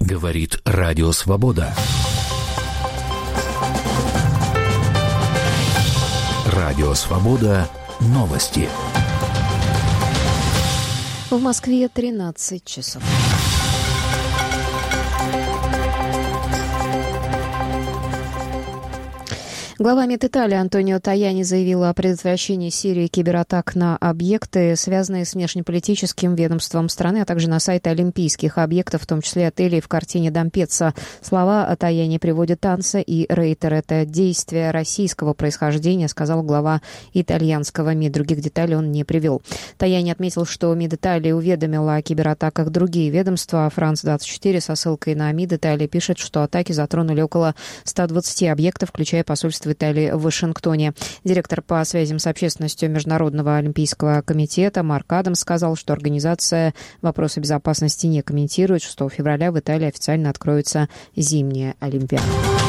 Говорит Радио Свобода. Радио Свобода. Новости. В Москве 13 часов. Глава МИД Италии Антонио Таяни заявил о предотвращении Сирии кибератак на объекты, связанные с внешнеполитическим ведомством страны, а также на сайты олимпийских объектов, в том числе отелей в картине Дампеццо. Слова о Таяни приводят Анса и Рейтер. Это действие российского происхождения, сказал глава итальянского МИД. Других деталей он не привел. Таяни отметил, что МИД Италии уведомила о кибератаках другие ведомства. Франс-24 со ссылкой на МИД Италии пишет, что атаки затронули около 120 объектов, включая посольство Италии в Вашингтоне. Директор по связям с общественностью Международного олимпийского комитета Марк Адамс сказал, что организация вопросы безопасности не комментирует. 6 февраля в Италии официально откроется зимняя Олимпиада.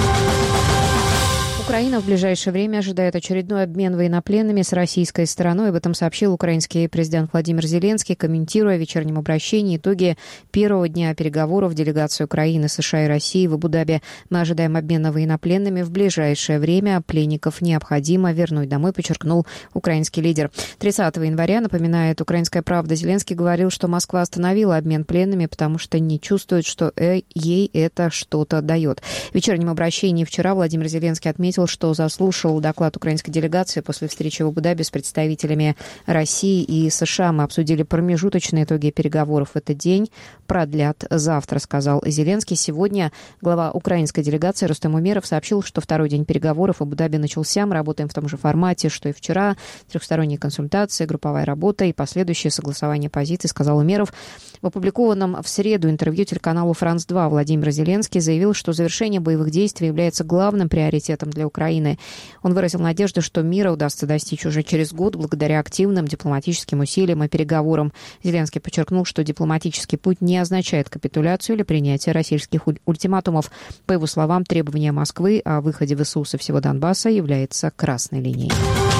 Украина в ближайшее время ожидает очередной обмен военнопленными с российской стороной. Об этом сообщил украинский президент Владимир Зеленский, комментируя в вечернем обращении итоги первого дня переговоров делегации Украины, США и России в Абу-Даби. Мы ожидаем обмена военнопленными в ближайшее время. Пленников необходимо вернуть домой, подчеркнул украинский лидер. 30 января, напоминает «Украинская правда», Зеленский говорил, что Москва остановила обмен пленными, потому что не чувствует, что ей это что-то дает. В вечернем обращении вчера Владимир Зеленский отметил, что заслушал доклад украинской делегации после встречи в Абу-Даби с представителями России и США. Мы обсудили промежуточные итоги переговоров в этот день. Продлят завтра, сказал Зеленский. Сегодня глава украинской делегации Рустем Умеров сообщил, что второй день переговоров в Абу-Даби начался. Мы работаем в том же формате, что и вчера. Трехсторонние консультации, групповая работа и последующее согласование позиций, сказал Умеров. В опубликованном в среду интервью телеканалу «Франс-2» Владимир Зеленский заявил, что завершение боевых действий является главным приоритетом для Украины. Он выразил надежду, что мира удастся достичь уже через год благодаря активным дипломатическим усилиям и переговорам. Зеленский подчеркнул, что дипломатический путь не означает капитуляцию или принятие российских ультиматумов. По его словам, требование Москвы о выходе ВСУ со всего Донбасса является красной линией.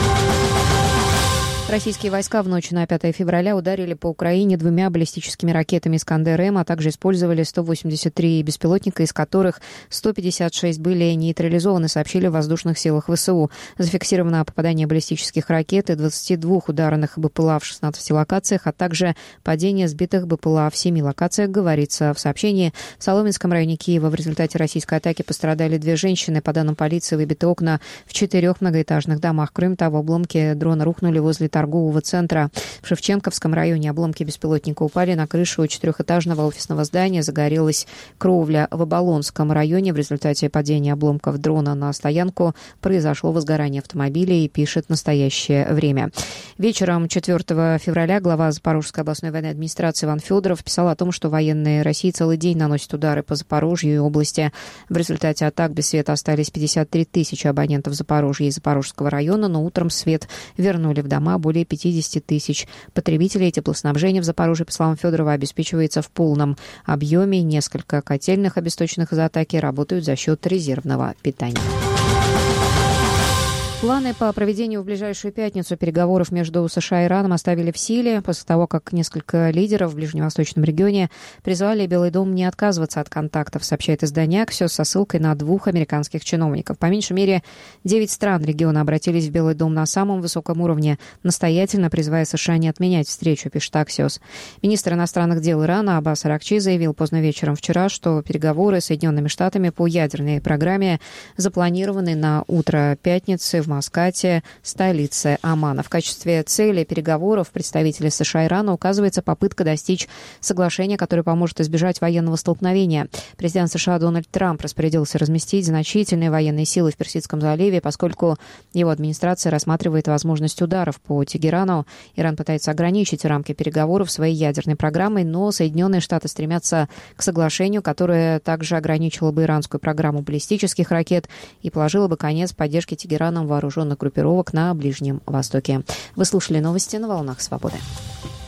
Российские войска в ночь на 5 февраля ударили по Украине 2 баллистическими ракетами «Искандер-М», а также использовали 183 беспилотника, из которых 156 были нейтрализованы, сообщили в воздушных силах ВСУ. Зафиксировано попадание баллистических ракет и 22 ударных БПЛА в 16 локациях, а также падение сбитых БПЛА в 7 локациях, говорится в сообщении. В Соломенском районе Киева в результате российской атаки пострадали 2 женщины. По данным полиции, выбиты окна в 4 многоэтажных домах. Кроме того, обломки дрона рухнули возле торгового центра. В Шевченковском районе обломки беспилотника упали на крышу 4-этажного офисного здания. Загорелась кровля. В Оболонском районе в результате падения обломков дрона на стоянку произошло возгорание автомобилей, пишет «Настоящее время». Вечером 4 февраля глава Запорожской областной военной администрации Иван Федоров писал о том, что военные России целый день наносят удары по Запорожью и области. В результате атак без света остались 53 тысячи абонентов Запорожья и Запорожского района, но утром свет вернули в дома более 50 тысяч потребителей. Теплоснабжение в Запорожье, по словам Федорова, обеспечивается в полном объеме. Несколько котельных, обесточенных из-за атаки, работают за счет резервного питания. Планы по проведению в ближайшую пятницу переговоров между США и Ираном оставили в силе после того, как несколько лидеров в ближневосточном регионе призвали Белый дом не отказываться от контактов, сообщает издание «Аксиос» со ссылкой на 2 американских чиновников. По меньшей мере 9 стран региона обратились в Белый дом на самом высоком уровне, настоятельно призывая США не отменять встречу, пишет «Аксиос». Министр иностранных дел Ирана Аббас Аракчи заявил поздно вечером вчера, что переговоры с Соединенными Штатами по ядерной программе запланированы на утро пятницы в Маскате, столице Омана. В качестве цели переговоров представителей США и Ирана указывается попытка достичь соглашения, которое поможет избежать военного столкновения. Президент США Дональд Трамп распорядился разместить значительные военные силы в Персидском заливе, поскольку его администрация рассматривает возможность ударов по Тегерану. Иран пытается ограничить рамки переговоров своей ядерной программой, но Соединенные Штаты стремятся к соглашению, которое также ограничило бы иранскую программу баллистических ракет и положило бы конец поддержке Тегераном вооруженных группировок на Ближнем Востоке. Вы слушали новости на «Волнах Свободы».